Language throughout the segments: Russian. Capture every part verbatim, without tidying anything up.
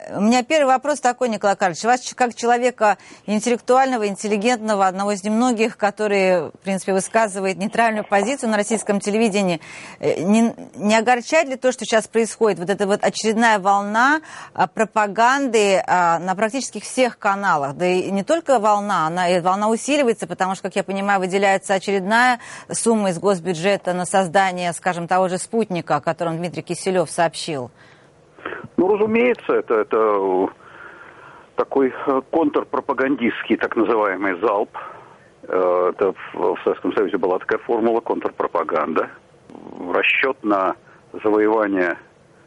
У меня первый вопрос такой, Николай Карлович. Вас, как человека интеллектуального, интеллигентного, одного из немногих, который, в принципе, высказывает нейтральную позицию на российском телевидении, не, не огорчает ли то, что сейчас происходит? Вот эта вот очередная волна пропаганды на практически всех каналах. Да и не только волна, она, и волна усиливается, потому что, как я понимаю, выделяется очередная сумма из госбюджета на создание, скажем, того же «Спутника», о котором Дмитрий Киселев сообщил. Ну, разумеется, это, это такой контрпропагандистский так называемый залп. Это в Советском Союзе была такая формула контрпропаганда. Расчет на завоевание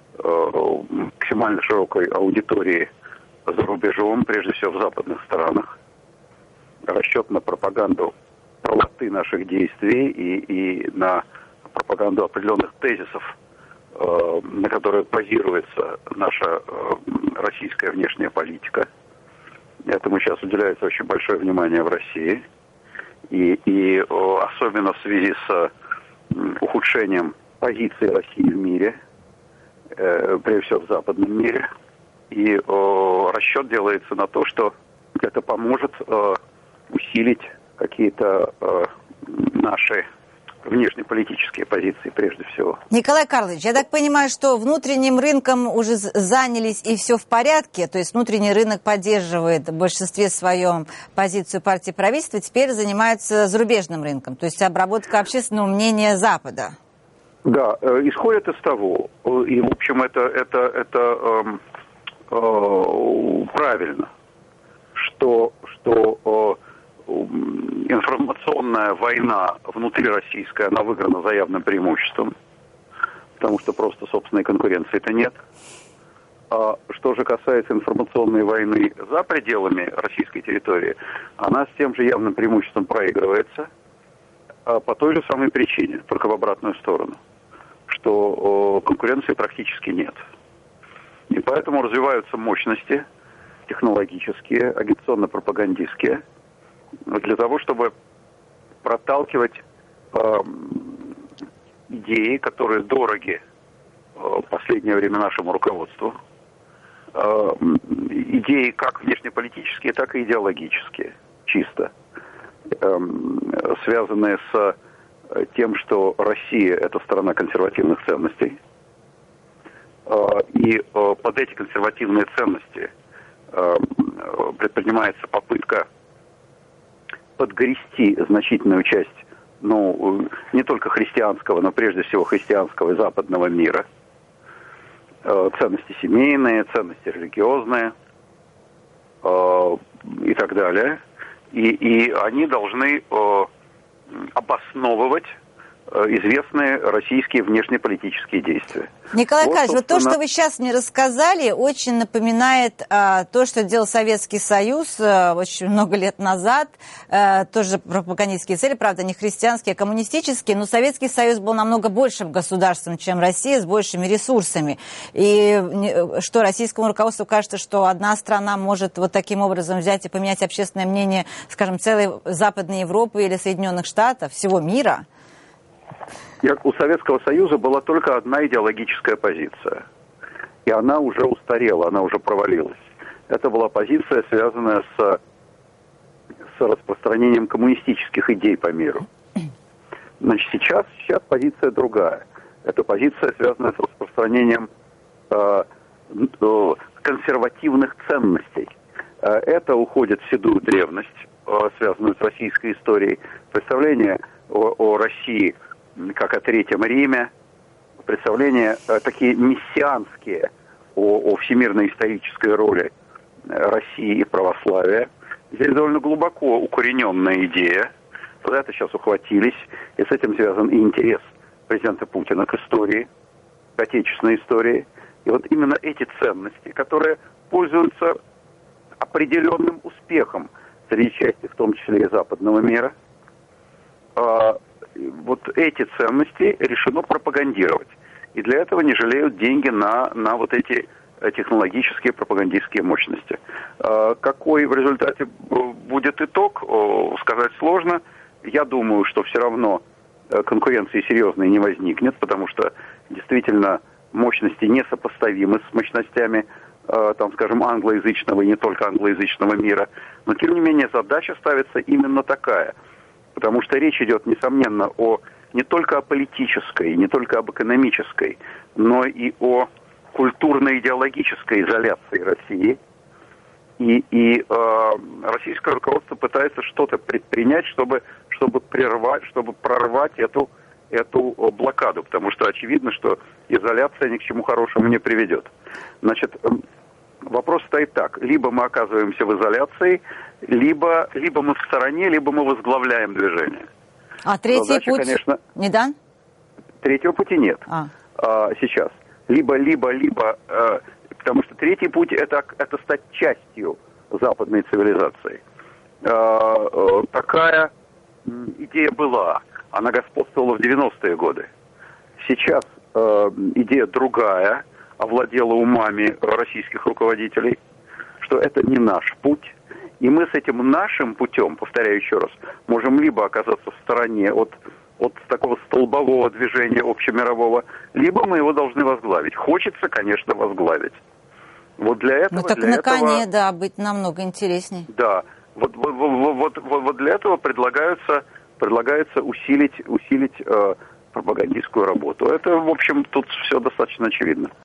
максимально широкой аудитории за рубежом, прежде всего в западных странах. Расчет на пропаганду правоты наших действий и, и на пропаганду определенных тезисов, на которой базируется наша российская внешняя политика. Этому сейчас уделяется очень большое внимание в России. И, и особенно в связи с ухудшением позиции России в мире, прежде всего в западном мире. И расчет делается на то, что это поможет усилить какие-то наши внешнеполитические позиции прежде всего. Николай Карлович, я так понимаю, что внутренним рынком уже занялись и все в порядке, то есть внутренний рынок поддерживает в большинстве своем позицию партии правительства, теперь занимается зарубежным рынком, то есть обработка общественного мнения Запада. Да, исходит из того, и в общем это, это, это э, э, правильно, что, что э, информационная война внутрироссийская, она выиграна за явным преимуществом, потому что просто собственной конкуренции-то нет. А что же касается информационной войны за пределами российской территории, она с тем же явным преимуществом проигрывается а по той же самой причине, только в обратную сторону, что о, конкуренции практически нет. И поэтому развиваются мощности технологические, агитационно-пропагандистские, для того, чтобы проталкивать э, идеи, которые дороги э, в последнее время нашему руководству, э, идеи как внешнеполитические, так и идеологические, чисто, э, связанные с тем, что Россия – это страна консервативных ценностей, э, и э, под эти консервативные ценности э, предпринимается попытка подгрести значительную часть, ну, не только христианского, но прежде всего христианского и западного мира. Э, ценности семейные, ценности религиозные э, и так далее. И, и они должны э, обосновывать известные российские внешнеполитические действия. Николай вот, Карлович, собственно... вот то, что вы сейчас мне рассказали, очень напоминает а, то, что делал Советский Союз а, очень много лет назад. А, тоже пропагандистские цели, правда, не христианские, а коммунистические, но Советский Союз был намного большим государством, чем Россия, с большими ресурсами. И что, российскому руководству кажется, что одна страна может вот таким образом взять и поменять общественное мнение, скажем, целой Западной Европы или Соединенных Штатов, всего мира? У Советского Союза была только одна идеологическая позиция. И она уже устарела, она уже провалилась. Это была позиция, связанная с, с распространением коммунистических идей по миру. Значит, сейчас, сейчас позиция другая. Это позиция, связанная с распространением э, э, консервативных ценностей. Э, это уходит в седую древность, э, связанную с российской историей. Представление о, о России как о Третьем Риме, представления э, такие мессианские о, о всемирной исторической роли России и православия. Здесь довольно глубоко укорененная идея. За это сейчас ухватились. И с этим связан и интерес президента Путина к истории, к отечественной истории. И вот именно эти ценности, которые пользуются определенным успехом среди части, в том числе и западного мира, э, вот эти ценности решено пропагандировать. И для этого не жалеют деньги на, на вот эти технологические пропагандистские мощности. Какой в результате будет итог, сказать сложно. Я думаю, что все равно конкуренции серьезной не возникнет, потому что действительно мощности несопоставимы с мощностями э, там, скажем, англоязычного и не только англоязычного мира. Но, тем не менее, задача ставится именно такая. Потому что речь идет, несомненно, о, не только о политической, не только об экономической, но и о культурно-идеологической изоляции России. И, и э, российское руководство пытается что-то предпринять, чтобы, чтобы, прервать, чтобы прорвать эту, эту блокаду, потому что очевидно, что изоляция ни к чему хорошему не приведет. Значит, вопрос стоит так. Либо мы оказываемся в изоляции, либо, либо мы в стороне, либо мы возглавляем движение. А третий Задача, путь конечно, не дан? Третьего пути нет а. А, сейчас. Либо, либо, либо... Э, потому что третий путь это, это стать частью западной цивилизации. Э, такая идея была. Она господствовала в девяностые годы. Сейчас э, идея другая, овладела умами российских руководителей, что это не наш путь. И мы с этим нашим путем, повторяю еще раз, можем либо оказаться в стороне от, от такого столбового движения общемирового, либо мы его должны возглавить. Хочется, конечно, возглавить. Вот для этого... Ну так для на этого, коне, да, быть намного интереснее. Да. Вот, вот, вот, вот, вот для этого предлагаются, предлагается усилить, усилить э, пропагандистскую работу. Это, в общем, тут все достаточно очевидно.